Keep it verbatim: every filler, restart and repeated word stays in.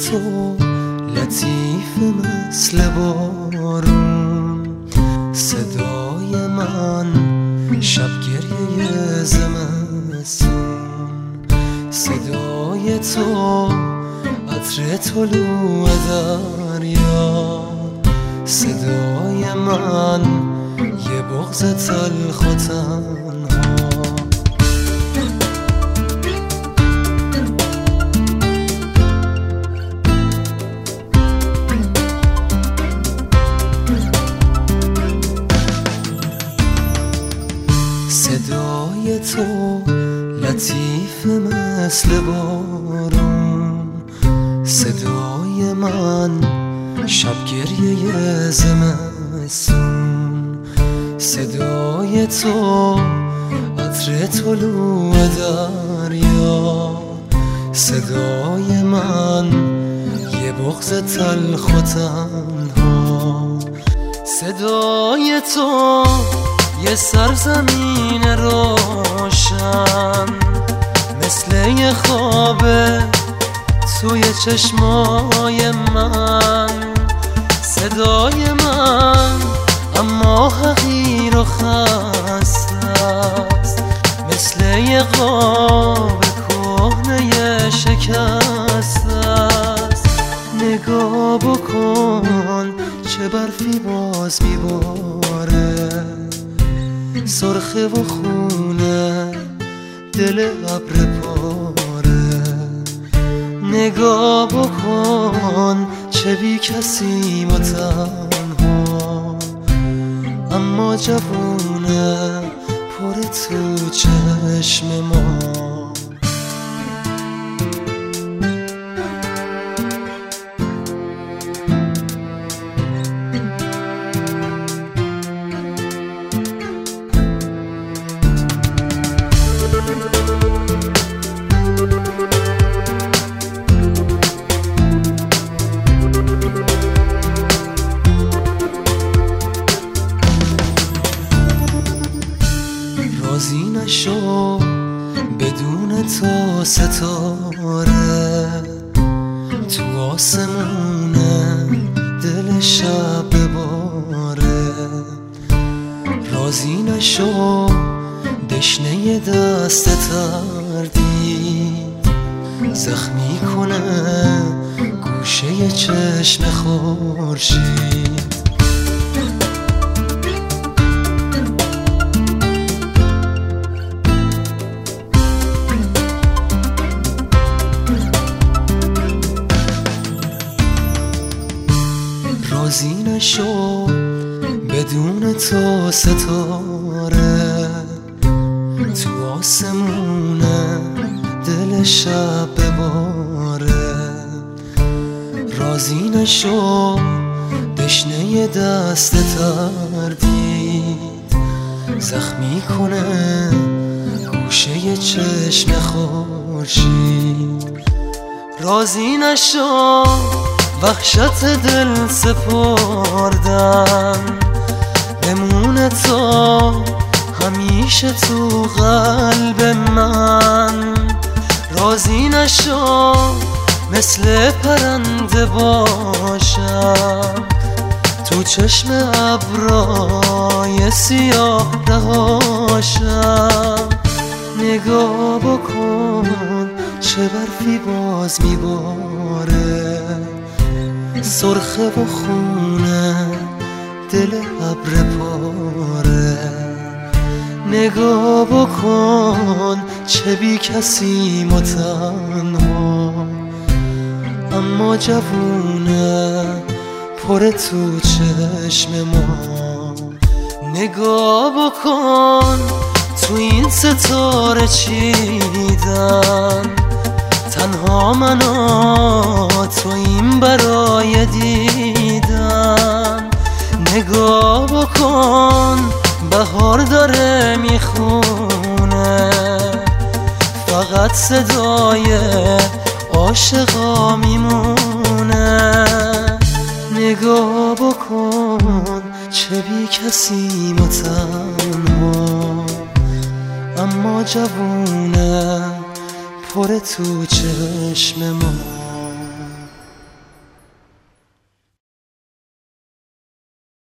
تو لطیف مثل بارون، صدای من شب گریه زمستون، صدای تو عطر طلوع دریا، صدای من یه بغض تلخ و تنها. صدای تو لطیف مثل بارون، صدای من شب گریه زمستون، صدای تو عطر طلوع دریا، صدای من یه بغض تلخ و تنها. صدای تو یه سرزمین روشن مثل یه خوابه توی چشمای من، صدای من اما حقیر و خسته است، مثل یه قاب کهنه شکسته است. نگاه بکن چه برفی باز میباره، سرخه و خونه دل ابر پاره. نگاه بکن چه بی کسی و تنها، اما جوونه پر تو چشم ما. راضی نشو بدون تو ستاره تو آسمونه دل شب بباره. راضی نشو دشنه دست تردید زخمی کنه گوشه چشم خورشید. راضی نشو بدون تو ستاره تو آسمونه دل شب بباره. راضی نشو دشنه دست تردید زخمی کنه گوشه چشم خورشید. راضی نشو وحشت دل سپردن بمونه تو همیشه تو قلب من. راضی نشو مثل پرنده باشم تو چشم ابرای سیاه نهاشم. نگاه بکن چه برفی باز میباره، سرخه و خونه دل ابر پاره. نگاه بکن چه بی کسی و تنها، اما جوونه پر تو چشم ما. نگاه بکن تو این ستاره چیدن تنها منو تو این برای دیدن. نگاه بکن بهار داره میخونه فقط صدای عاشقا میمونه. نگاه بکن چه بی کسی و تنها، اما جوونه پر تو چشم ما.